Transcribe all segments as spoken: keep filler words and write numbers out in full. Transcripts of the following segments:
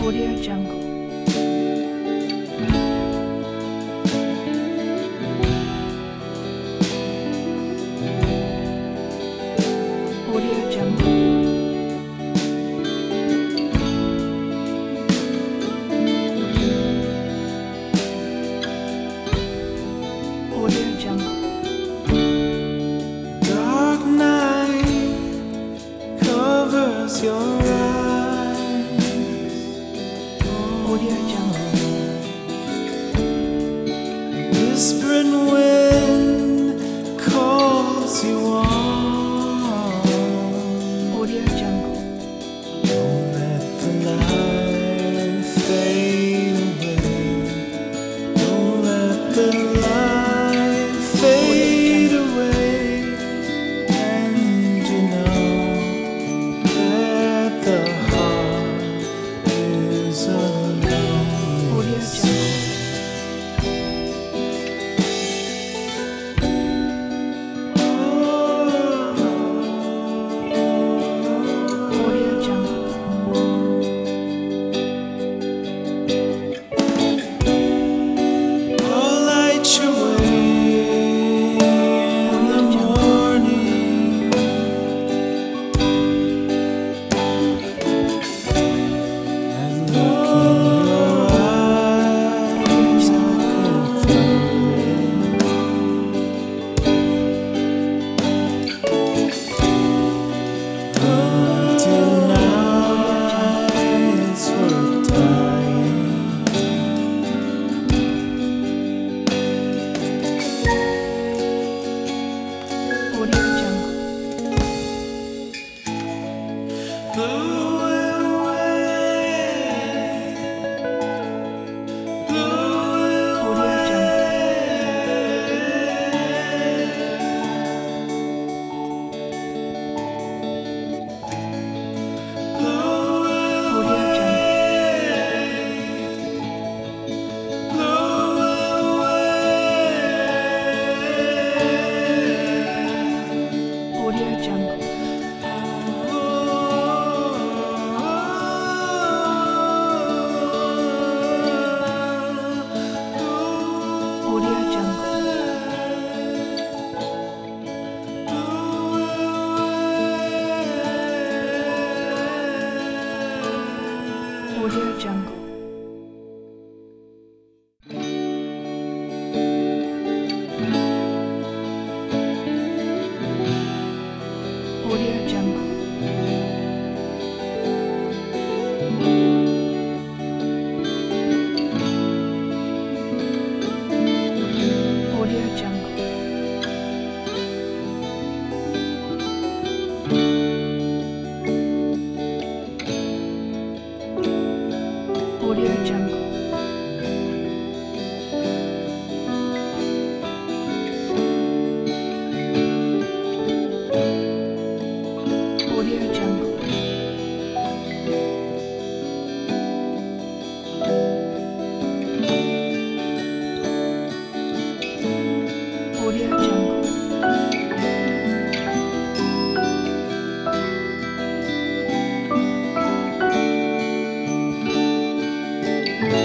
Audio Jungle. Audio Jungle. Audio Jungle. Dark night covers your eyes. Audio Jungle. Whispering wind calls you on. Audio Jungle. Don't let the light fade away. Don't let the light fade away. And you know that the heart is a Audio lonely Jungle. Audio Jungle. I'll light your way in the morning and look in your eyes. I can feel it. Until now, it's worth dying. Audio Jungle. Blow away, blow Audio Jungle. Audio Jungle. Audio Jungle. Audio Jungle. Audio Jungle. Audio Jungle. Audio Jungle. Audio Jungle. Audio Jungle. Audio Jungle. Audio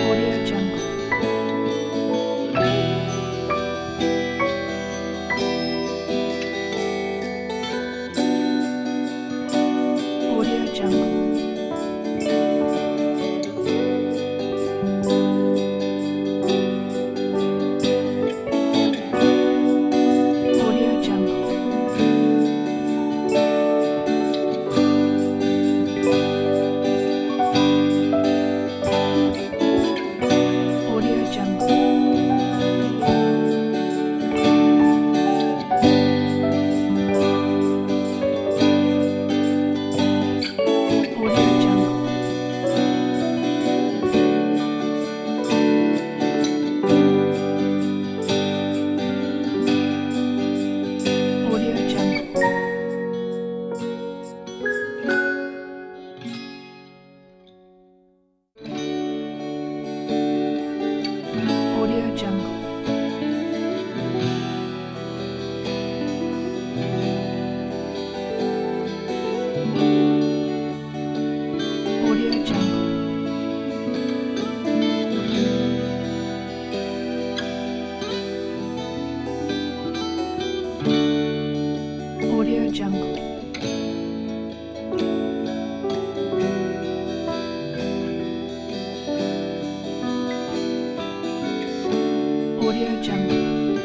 Audio Jungle.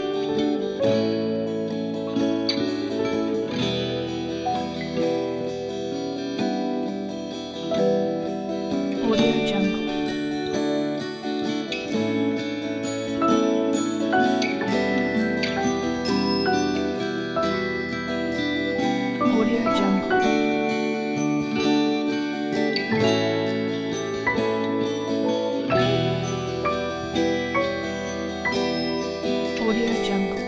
Audio Jungle. Audio Jungle. Audio Jungle.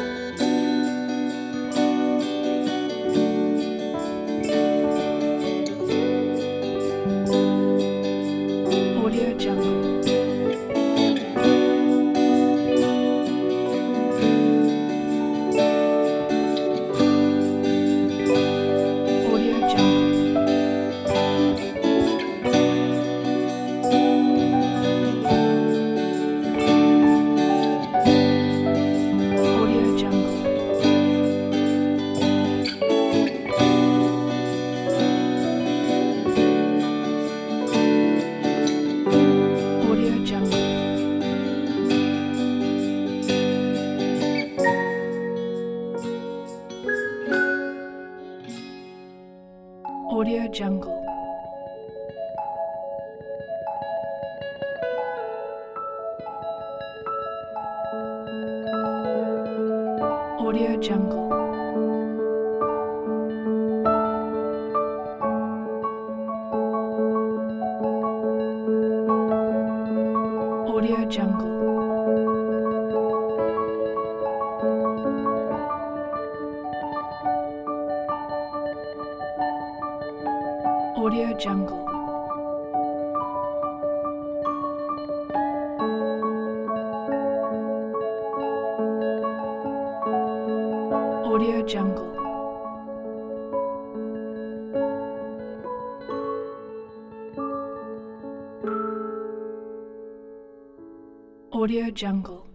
Audio Jungle. Audio Jungle. Audio Jungle. Audio Jungle. Audio Jungle. Audio Jungle. Audio Jungle. Audio Jungle. Audio Jungle. Audio Jungle.